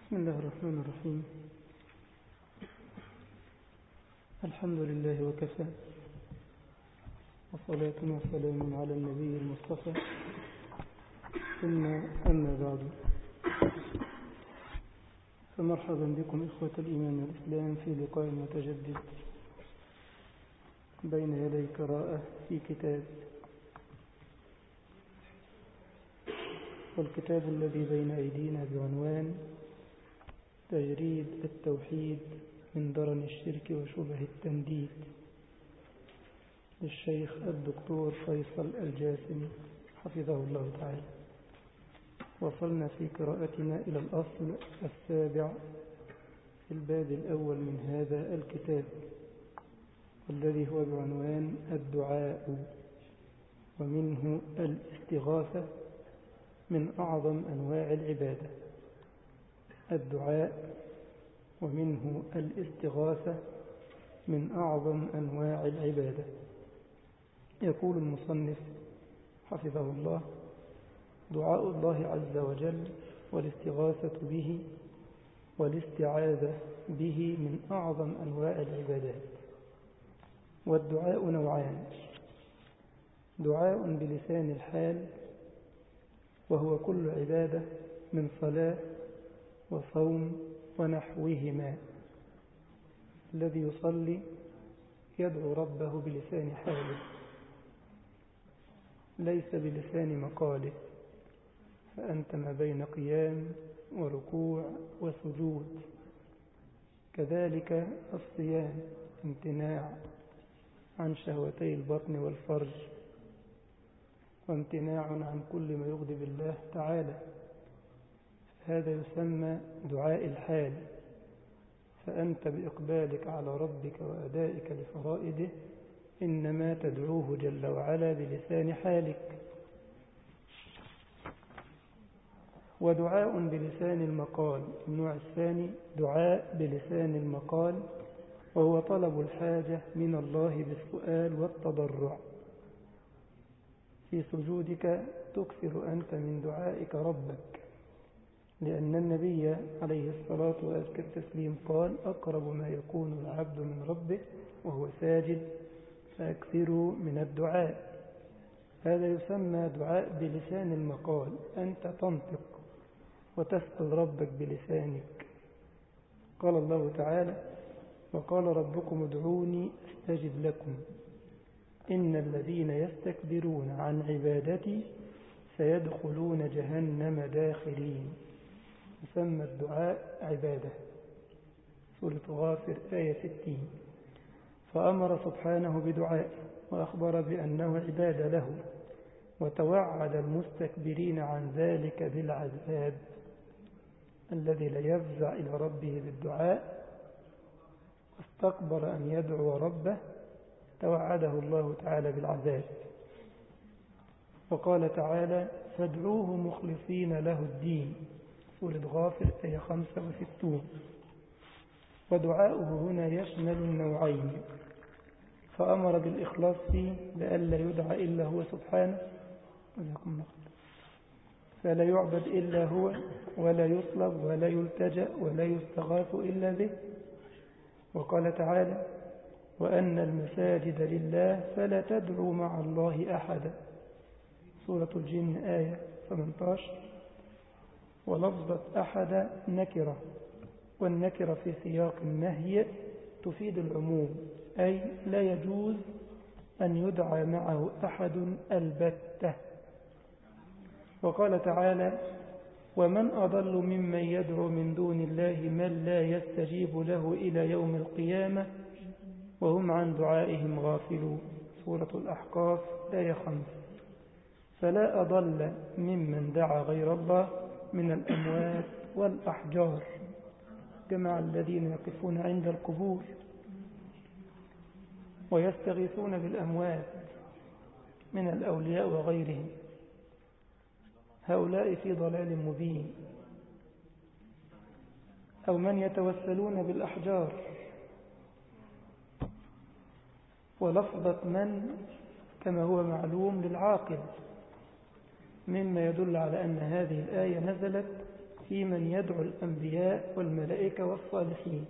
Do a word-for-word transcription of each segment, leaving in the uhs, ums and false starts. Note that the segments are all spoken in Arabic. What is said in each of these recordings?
بسم الله الرحمن الرحيم. الحمد لله وكفى، وصلاة وسلام على النبي المصطفى، ثم أما بعد، فمرحبا بكم إخوة الإيمان والإسلام في لقاء متجدد بين يدي قراءة في كتاب، والكتاب الذي بين أيدينا بعنوان تجريد التوحيد من درن الشرك وشبه التنديد للشيخ الدكتور فيصل الجاسمي حفظه الله تعالى. وصلنا في قراءتنا إلى الأصل السابع في الباب الأول من هذا الكتاب، والذي هو بعنوان الدعاء، ومنه الاستغاثة من أعظم أنواع العبادة. الدعاء ومنه الاستغاثة من أعظم أنواع العبادة. يقول المصنف حفظه الله: دعاء الله عز وجل والاستغاثة به والاستعاذة به من أعظم أنواع العبادات. والدعاء نوعان: دعاء بلسان الحال، وهو كل عبادة من صلاة وصوم ونحوهما. الذي يصلي يدعو ربه بلسان حاله، ليس بلسان مقاله، فأنت ما بين قيام وركوع وسجود. كذلك الصيام امتناع عن شهوتي البطن والفرج، وامتناع عن كل ما يغضب الله تعالى. هذا يسمى دعاء الحال، فأنت بإقبالك على ربك وأدائك لفرائده إنما تدعوه جل وعلا بلسان حالك. ودعاء بلسان المقال النوع الثاني: دعاء بلسان المقال، وهو طلب الحاجة من الله بالسؤال والتضرع. في سجودك تكثر أنت من دعائك ربك، لأن النبي عليه الصلاة وأزكى التسليم قال: أقرب ما يكون العبد من ربه وهو ساجد فأكثروا من الدعاء. هذا يسمى دعاء بلسان المقال، أنت تنطق وتسأل ربك بلسانك. قال الله تعالى: وقال ربكم ادعوني أستجب لكم إن الذين يستكبرون عن عبادتي سيدخلون جهنم داخرين. يسمى الدعاء عبادة. سورة غافر آية ستين. فأمر سبحانه بدعائه وأخبر بأنه عبادة له، وتوعد المستكبرين عن ذلك بالعذاب. الذي لا يفزع إلى ربه بالدعاء واستكبر أن يدعو ربه توعده الله تعالى بالعذاب. وقال تعالى: فادعوه مخلصين له الدين. سورة غافر آية خمسة وستون. ودعاؤه هنا يشمل النوعين، فأمر بالإخلاص فيه لئلا يدعى إلا هو سبحانه، فلا يعبد إلا هو، ولا يطلب ولا يلتجأ ولا يستغاث إلا به. وقال تعالى: وأن المساجد لله فلا تدعوا مع الله أحدا. سورة الجن آية ثمانية عشر. ولفظة أحد نكرة، والنكرة في سياق النهي تفيد العموم، أي لا يجوز أن يدعى معه أحد البتة. وقال تعالى: ومن أضل ممن يدعو من دون الله من لا يستجيب له إلى يوم القيامة وهم عن دعائهم غافلون. سورة الأحقاف آية خمسة. فلا أضل ممن دعا غير الله من الأموات والأحجار، كما الذين يقفون عند القبور ويستغيثون بالأموات من الأولياء وغيرهم. هؤلاء في ضلال مبين. أو من يتوسلون بالأحجار. ولفظة من كما هو معلوم للعاقل، مما يدل على أن هذه الآية نزلت في من يدعو الأنبياء والملائكة والصالحين.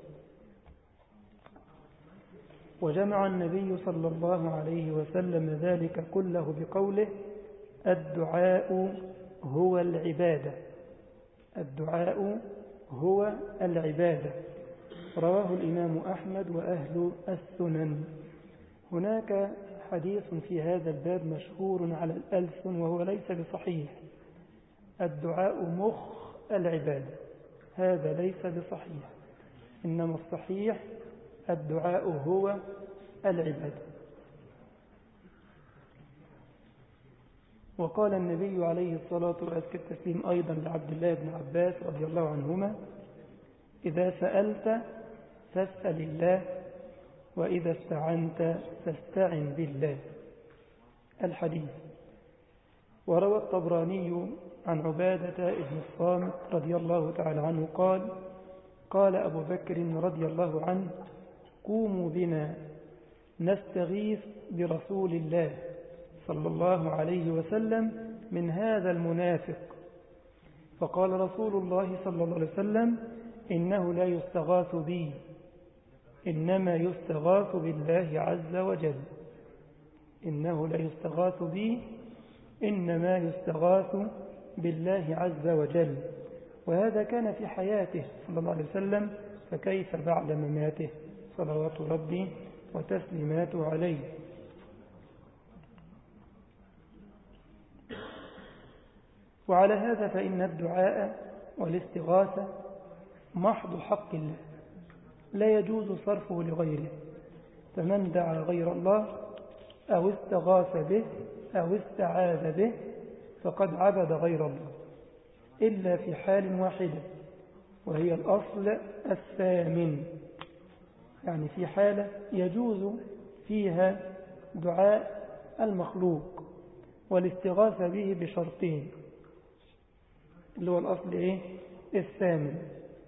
وجمع النبي صلى الله عليه وسلم ذلك كله بقوله: الدعاء هو العبادة. الدعاء هو العبادة. رواه الإمام أحمد وأهل السنن. هناك حديث في هذا الباب مشهور على الألسن وهو ليس بصحيح: الدعاء مخ العبادة. هذا ليس بصحيح، إنما الصحيح الدعاء هو العبادة. وقال النبي عليه الصلاة والتسليم أيضا لعبد الله بن عباس رضي الله عنهما: إذا سألت فاسأل الله، وإذا استعنت فاستعن بالله. الحديث. وروى الطبراني عن عبادة بن الصامت رضي الله تعالى عنه قال: قال أبو بكر رضي الله عنه: قوموا بنا نستغيث برسول الله صلى الله عليه وسلم من هذا المنافق. فقال رسول الله صلى الله عليه وسلم: إنه لا يستغاث بي، إنما يستغاث بالله عز وجل. إنه لا يستغاث بي، إنما يستغاث بالله عز وجل. وهذا كان في حياته صلى الله عليه وسلم، فكيف بعد مماته صلوات ربي وتسليماته عليه. وعلى هذا فإن الدعاء والاستغاثة محض حق الله، لا يجوز صرفه لغيره. فمن دعا غير الله أو استغاث به أو استعاذ به فقد عبد غير الله، إلا في حال واحدة، وهي الأصل الثامن. يعني في حالة يجوز فيها دعاء المخلوق والاستغاثة به بشرطين، اللي هو الأصل إيه؟ الثامن.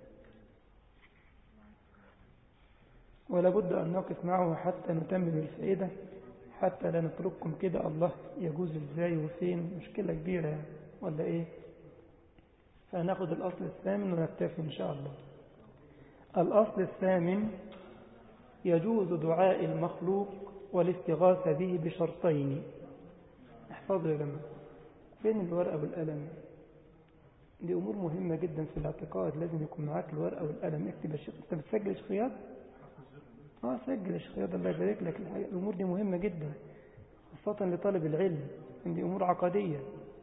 ولابد أن نقف معه حتى نتمم الفائدة، حتى لا نترككم كده الله يجوز إزاي وفين، مشكلة كبيرة يعني. ولا إيه؟ فناخد الأصل الثامن ونكتفي إن شاء الله. الأصل الثامن: يجوز دعاء المخلوق والاستغاثة به بشرطين. احفظوا يا جماعة، فين الورقة والقلم؟ دي أمور مهمة جدا في الاعتقاد، لازم يكون معاك الورقة والقلم. اكتب يا شيخ. أنت بتسجل شخصيات؟ اه سجل يا شخصيات، الله يبارك لك. الأمور دي مهمة جدا خاصة لطالب العلم، دي أمور عقدية.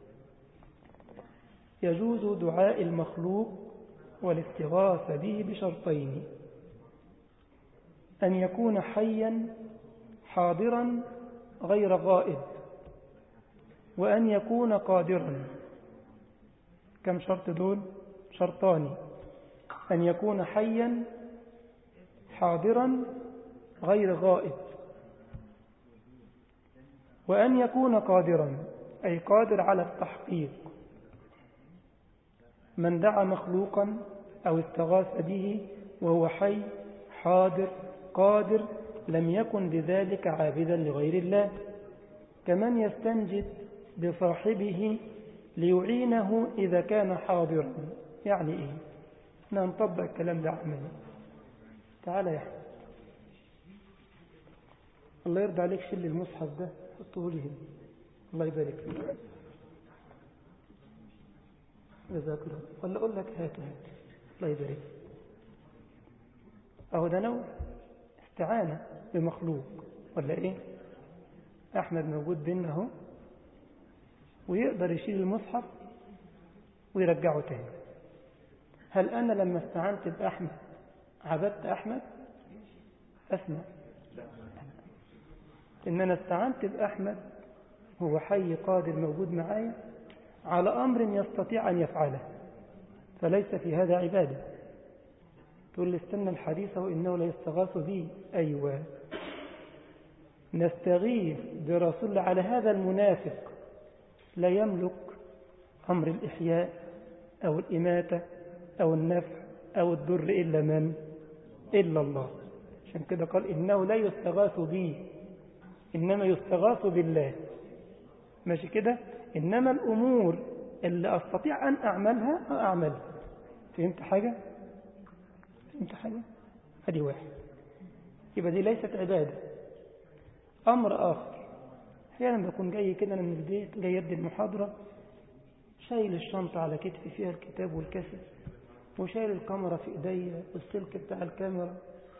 يجوز دعاء المخلوق والاستغاثة به بشرطين: أن يكون حيا حاضرا غير غائب، وأن يكون قادرا. كم شرط دول؟ شرطان: أن يكون حيا حاضرا غير غائب، وأن يكون قادرا أي قادر على التحقيق. من دعا مخلوقا أو استغاث به وهو حي حاضر قادر لم يكن بذلك عابدا لغير الله، كمن يستنجد بصاحبه ليعينه إذا كان حاضرا. يعني إيه؟ نطبق الكلام ده عملي. تعالى يا أحمد، الله يرضى عليك، شل المصحف ده حطه لي هنا، الله يبارك فيك. جزاك الله. ولا أقول لك هات هات، الله يبارك. أهو ده نوع استعانة بمخلوق ولا إيه؟ أحمد موجود بيننا أهو، ويقدر يشيل المصحف ويرجعه تاني. هل أنا لما استعنت بأحمد عبدت أحمد؟ أسمع، إن أنا استعنت بأحمد هو حي قادر موجود معايا على أمر يستطيع أن يفعله، فليس في هذا عبادة. تقول لي استنى الحديث وإنه لا يستغاث بي. أيوة، نستغيث برسول على هذا المنافق لا يملك أمر الإحياء أو الإماتة أو النفع أو الضر إلا من؟ إلا الله. عشان كده قال إنه لا يستغاث بي، إنما يستغاث بالله. ماشي كده؟ إنما الأمور اللي أستطيع أن أعملها أعملها، فهمت حاجة؟ فهمت حاجة؟ هذه واحد. يبقى دي ليست عبادة. أمر آخر، أحيانا بكون جاي كده من البيت، جاي يبدي المحاضرة، شايل الشنطة على كتفي فيها الكتاب والكاسيت، وشايل الكاميرا في إيديا والسلك بتاع الكاميرا،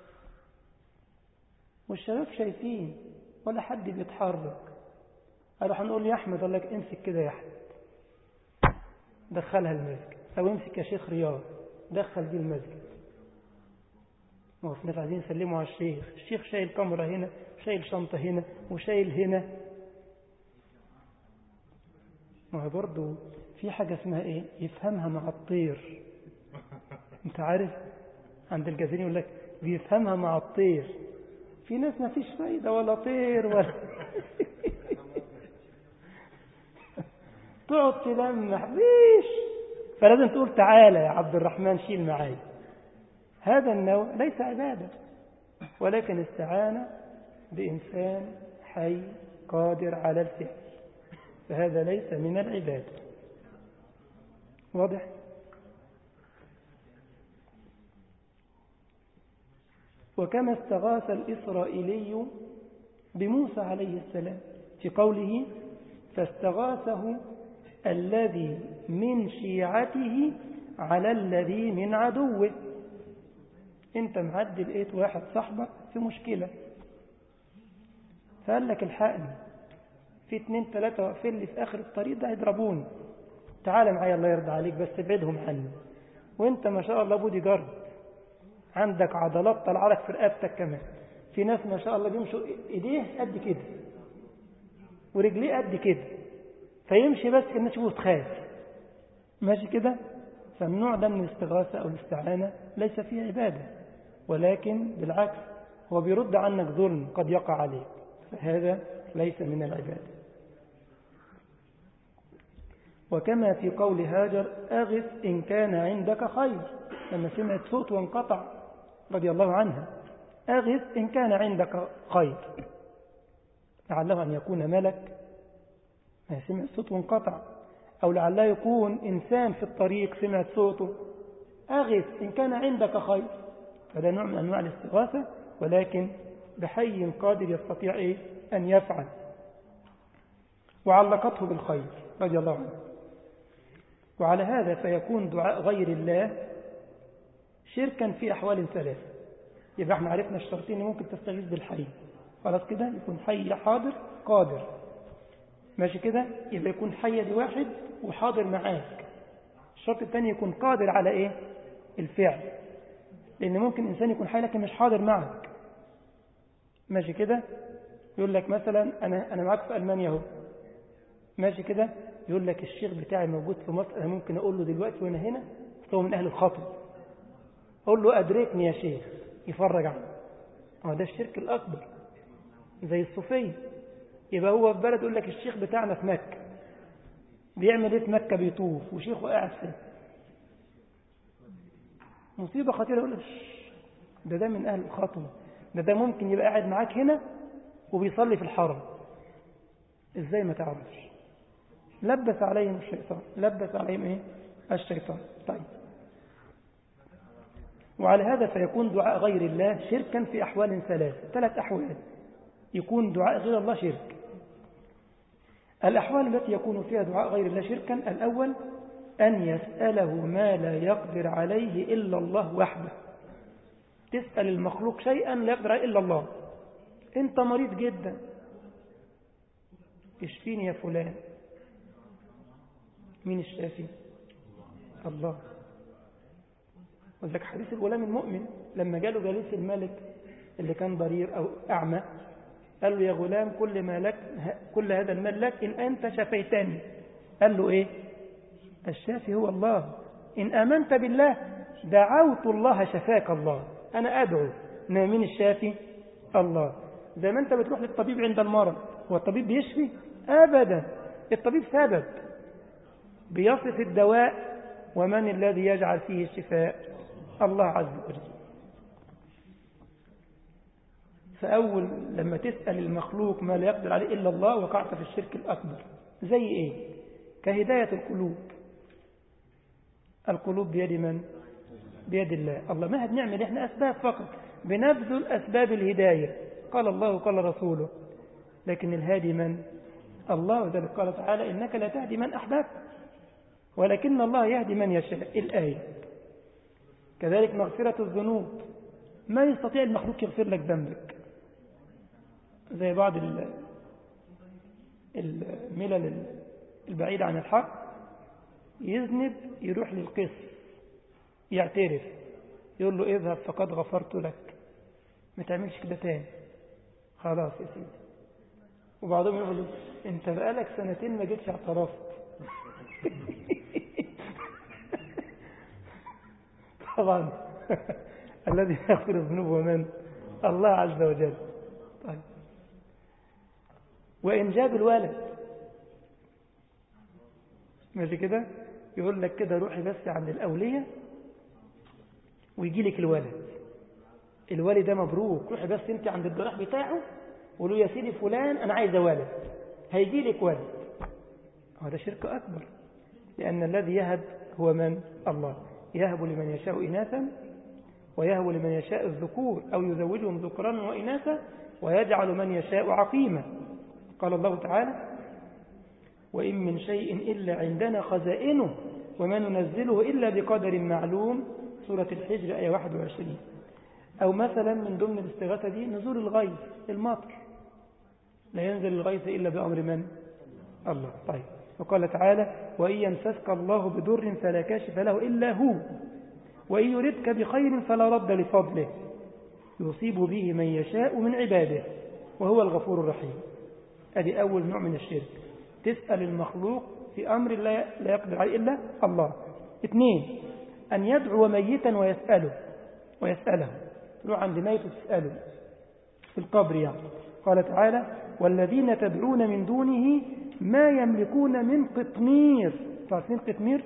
والشباب شايفين ولا حد بيتحرك. أروح نقول يا أحمد، قال لك امسك كده يا أحمد دخلها المسجد، أو امسك يا شيخ رياض دخل دي المسجد. ما هو في ناس عايزين يسلموا على الشيخ، الشيخ شايل كاميرا هنا، شايل شنطة هنا، وشايل هنا. ما هو برضه في حاجة اسمها إيه؟ يفهمها مع الطير. أنت عارف عند الجزائريين يقول لك بيفهمها مع الطير. في ناس ما فيش فايدة ولا طير ولا تقعد تلمح فيش، فلازم تقول تعالى يا عبد الرحمن شيل معايا. هذا النوع ليس عبادة، ولكن استعانة بإنسان حي قادر على الفعل، فهذا ليس من العبادة. واضح؟ وكما استغاث الإسرائيلي بموسى عليه السلام في قوله فاستغاثه الذي من شيعته على الذي من عدوه. انت معدي لقيت واحد صاحبك في مشكلة، فقال لك الحقني، في اتنين تلاتة واقفين لي في آخر الطريق ده يضربوني، تعال معايا الله يرضى عليك بس ابعدهم عني. وانت ما شاء الله بودي جارد، عندك عضلات طلع لك في رقبتك كمان. في ناس ما شاء الله بيمشوا ايديه قد كده ورجليه قد كده، فيمشي بس الناس تشوفه تخاف ماشي كده. فالنوع ده من الاستغاثة أو الاستعانة ليس فيه عبادة، ولكن بالعكس هو بيرد عنك ظلم قد يقع عليك، فهذا ليس من العبادة. وكما في قول هاجر أغث إن كان عندك خير، لما سمعت صوت وانقطع رضي الله عنها، أغث إن كان عندك خير، لعله أن يكون ملك ما سمع صوت وانقطع، أو لعله يكون إنسان في الطريق سمع صوته. أغث إن كان عندك خير، فده نوع من أنواع الاستغاثة، ولكن بحي قادر يستطيع إيه؟ أن يفعل. وعلقته بالخير رضي الله عنه. وعلى هذا فيكون دعاء غير الله شركا في أحوال ثلاثة. يبقى احنا عرفنا الشرطين، ممكن تستغيث بالحي، خلاص كده يكون حي حاضر قادر، ماشي كده، يبقى يكون حي دي واحد وحاضر معاك. الشرط الثاني يكون قادر على ايه؟ الفعل، لان ممكن انسان يكون حي لكن مش حاضر معك، ماشي كده. يقول لك مثلا انا انا معاك في المانيا اهو، ماشي كده، يقول لك الشيخ بتاعي موجود في مصر، انا ممكن اقول له دلوقتي وانا هنا، هو من اهل الخطب، اقول له ادركني يا شيخ، يفرج عنه. اه ده الشرك الاكبر زي الصوفيه. يبقى هو في بلد يقول لك الشيخ بتاعنا في مكة، بيعمل ايه في مكة؟ بيطوف وشيخه قاعد فيه. مصيبة خطيرة. يقول لك ده ده من أهل الخطوة، ده ده ممكن يبقى قاعد معاك هنا وبيصلي في الحرم. ازاي ما تعرفش؟ لبس عليهم الشيطان، لبس عليهم ايه؟ الشيطان. طيب، وعلى هذا فيكون دعاء غير الله شركا في أحوال ثلاث ثلاث أحوال يكون دعاء غير الله شرك. الأحوال التي يكون فيها دعاء غير الله شركا: الأول أن يسأله ما لا يقدر عليه إلا الله وحده. تسأل المخلوق شيئا لا يقدر عليه إلا الله. أنت مريض جدا، اشفيني يا فلان. مين الشافي؟ الله. وذلك حديث الغلام المؤمن لما جاله جليس الملك اللي كان ضرير أو أعمى، قال له يا غلام كل ما لك، كل هذا المال لك إن أنت شفيتني. قال له إيه؟ الشافي هو الله، إن آمنت بالله دعوت الله شفاك الله. أنا أدعو، من الشافي؟ الله. زي ما أنت بتروح للطبيب عند المرض، هو الطبيب بيشفي؟ أبدا، الطبيب سبب بيصف الدواء، ومن الذي يجعل فيه الشفاء؟ الله عز وجل. فأول لما تسأل المخلوق ما لا يقدر عليه إلا الله وقعت في الشرك الأكبر. زي إيه؟ كهداية القلوب. القلوب بيد من؟ بيد الله. الله ما بنعمل إحنا أسباب فقط، بنبذل أسباب الهداية، قال الله وقال رسوله، لكن الهادي من؟ الله. وذلك قال تعالى إنك لا تهدي من أحببت ولكن الله يهدي من يشاء، الآية. كذلك مغفرة الذنوب، ما يستطيع المخلوق يغفر لك ذنبك، زي بعض الملل البعيدة عن الحق، يذنب يروح للقس يعترف، يقول له اذهب فقد غفرت لك، ما تعملش كده تاني، خلاص يا سيدي. وبعضهم يقول له انت بقالك سنتين ما جيتش اعترفت. طبعا الذي يغفر الذنوب ومن؟ الله عز وجل. طيب، وإن جاب الولد ماشي كده، يقول لك كده روحي بس عند الأولية ويجي لك الولد، الولد ده مبروك، روحي بس انت عند الضراح بتاعه وقولوا يا سيدي فلان أنا عايز ولد، هيجي لك ولد. هذا شرك أكبر، لأن الذي يهب هو من؟ الله. يهب لمن يشاء إناثا ويهب لمن يشاء الذكور أو يزوجهم ذكرانا وإناثا ويجعل من يشاء عقيما. قال الله تعالى وإن من شيء إلا عندنا خزائنه وما ننزله إلا بقدر معلوم، سورة الحجر آية واحد وعشرين. أو مثلا من ضمن الاستغاثة دي نزول الغيث، المطر، لا ينزل الغيث إلا بأمر من؟ الله. طيب، وقال تعالى وإن يمسسك الله بضر فلا كاشف له إلا هو وإن يردك بخير فلا رد لفضله يصيب به من يشاء من عباده وهو الغفور الرحيم. هذه أول نوع من الشرك، تسأل المخلوق في أمر لا يقدر عليه إلا الله. اثنين، أن يدعو ميتا ويسأله ويسأله تروح عند ميت وتسأله في القبر يعني. قال تعالى والذين تدعون من دونه ما يملكون من قطمير. تعرفين قطمير؟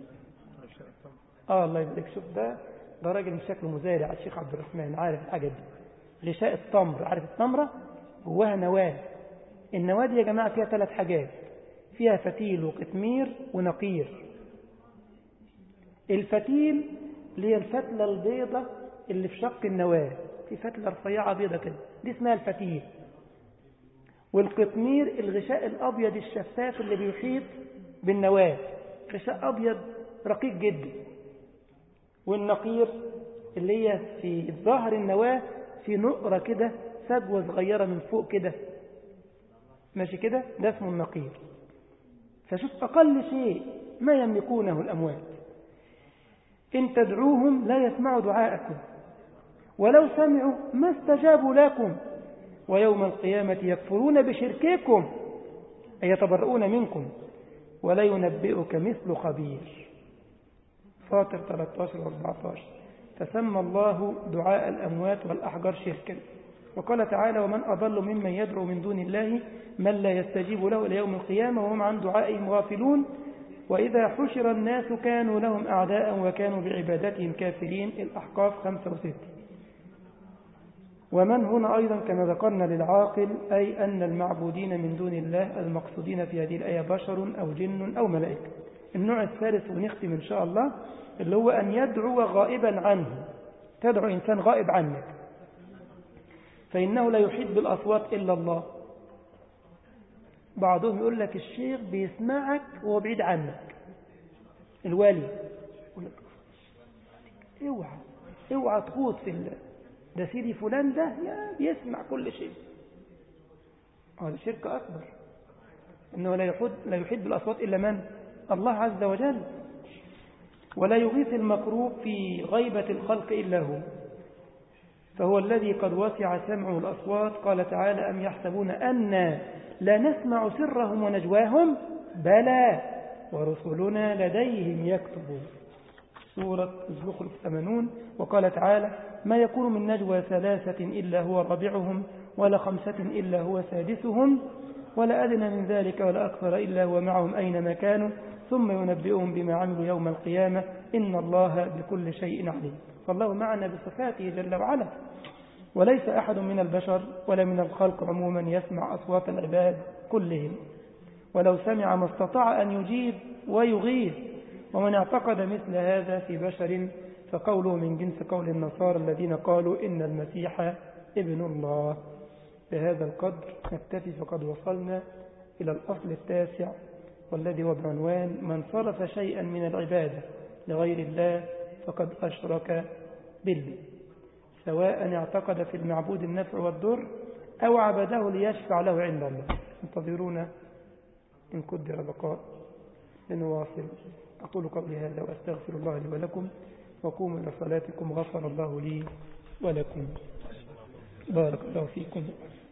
آه الله يبارك. شوف ده ده راجل من شكله مزارع، الشيخ عبد الرحمن عارف الحاجة دي. غشاء التمر، عارف التمرة جواها نواة، النواة دي يا جماعة فيها ثلاث حاجات، فيها فتيل وقطمير ونقير. الفتيل اللي هي الفتلة البيضة اللي في شق النواة، في فتلة رفيعة بيضة كده، دي اسمها الفتيل. والقطمير الغشاء الأبيض الشفاف اللي بيحيط بالنواة، غشاء أبيض رقيق جدا. والنقير اللي هي في ظهر النواة في نقرة كده، فجوة صغيرة من فوق كده، ماشي كده، ده اسمه النقير. فشوف أقل شيء ما يملكونه الأموات، إن تدعوهم لا يسمعوا دعاءكم ولو سمعوا ما استجابوا لكم ويوم القيامة يكفرون بشرككم أي يتبرؤون منكم ولا ينبئك مثل خبير. فاطر ثلاثة عشر وأربعة عشر. فسمى الله دعاء الأموات والأحجار شركا. وقال تعالى ومن أضل ممن يدعو من دون الله من لا يستجيب له إلى يوم القيامة وهم عن دعائهم غافلون وإذا حشر الناس كانوا لهم أعداء وكانوا بعبادتهم كافرين. الأحقاف خمسة وستة. ومن هنا أيضا كما ذكرنا للعاقل، أي أن المعبودين من دون الله المقصودين في هذه الآية بشر أو جن أو ملائكة. النوع الثالث ونختم إن شاء الله، اللي هو أن يدعو غائبا عنه، تدعو إنسان غائب عنك، فإنه لا يحيط بالأصوات إلا الله. بعضهم يقول لك الشيخ بيسمعك وهو بعيد عنك، الوالي يقول لك اوعى اوعى تخوض في الله، ده سيدي فلان ده بيسمع كل شيء. هذا شرك أكبر، إنه لا يحيط لا يحيط بالأصوات إلا من؟ الله عز وجل. ولا يغيث المكروب في غيبة الخلق إلا هو، فهو الذي قد وسع سمعه الأصوات. قال تعالى أم يحسبون أن لا نسمع سرهم ونجواهم بلى ورسلنا لديهم يكتبون. سورة الزخرف ثمانون. وقال تعالى ما يكون من نجوى ثلاثة إلا هو رابعهم ولا خمسة إلا هو سادسهم ولا أدنى من ذلك ولا أكثر إلا هو معهم أينما كانوا ثم ينبئهم بما عملوا يوم القيامة إن الله بكل شيء عليم. فالله معنا بصفاته جل وعلا، وليس أحد من البشر ولا من الخلق عموما يسمع أصوات العباد كلهم، ولو سمع ما استطاع أن يجيب ويغيث ومن اعتقد مثل هذا في بشر فقوله من جنس قول النصارى الذين قالوا إن المسيح ابن الله. بهذا القدر نكتفي، فقد وصلنا إلى الأصل التاسع والذي هو بعنوان من صرف شيئا من العبادة لغير الله فقد أشرك بالله، سواء اعتقد في المعبود النفع والضر أو عبده ليشفع له عند الله. انتظرونا إن قدر بقاء لنواصل. أقول قولي هذا وأستغفر الله لي ولكم، وقوموا إلى صلاتكم غفر الله لي ولكم. بارك الله فيكم.